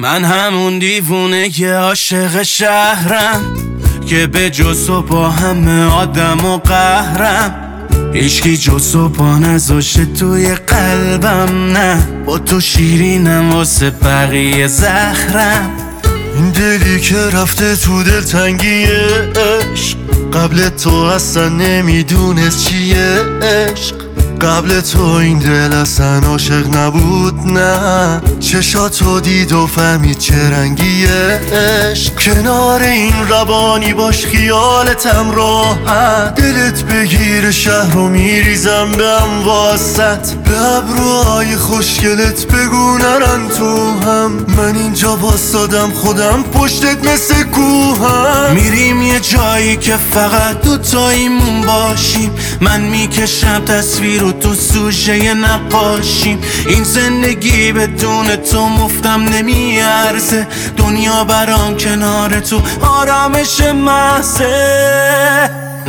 من همون دیوونه که عاشق شهرم، که به جز و با همه آدم و قهرم. هیچکی جز و با نذاشه توی قلبم، نه با تو شیرینم واسه بقیه زهرم. این دلی که رفته تو دلتنگی عشق، قبل تو اصلا نمیدونست چیه عشق. قبل تو این دل اصلا عاشق نبود، نه چشاتو دید و فهمید چه رنگیه عشق. کنار این روانی باش خیالتم راحت، دلت بگیر شهر و میریزم به واسط. به ابروهای خوشگلت بگو نرن تو هم، من اینجا واسادم خودم پشتت مثل کوهم. میریم یه جایی که فقط دوتاییمون باشیم، من میکشم تصویر و تو سوژه نقاشیم. این زندگی بدون تو مفتم نمیارزه، دنیا برام کنار تو آرامش محضه.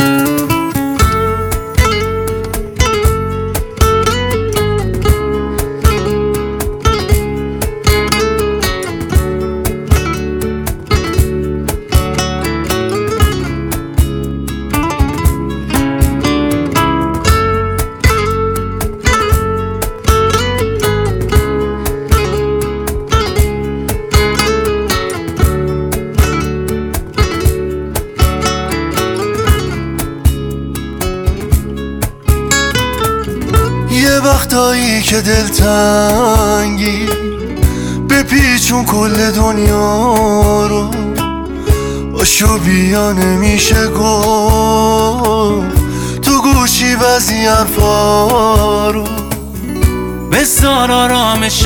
یه وقتایی که دلتنگی بپیچون کل دنیا رو، باشو بیا نمیشه گفت تو گوشی بعضی حرفا رو. بذار آرامش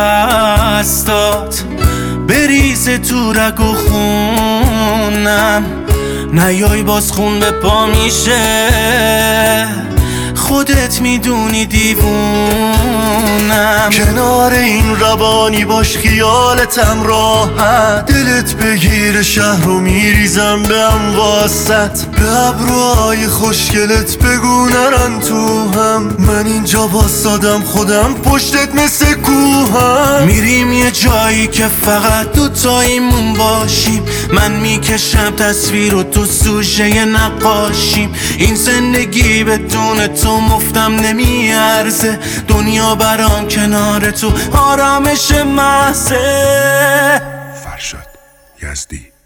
دستات بریزه تو رگ و خونم، نیای باز خون به پا میشه، خودت میدونی دیوونم. کنار این روانی باش خیالتم راحت، دلت بگیر شهر رو میریزم به واسط. به ابروهای خوشگلت بگو نرن تو هم، من اینجا واسادم خودم پشتت مثل کوهم. میریم یه جایی که فقط دوتاییمون باشیم، من میکشم تصویر و تو سوژه نقاشیم. این زندگی بدون تو مفتم نمیارزه، دنیا برام کنار تو آرامش محضه. فرشاد یزدی.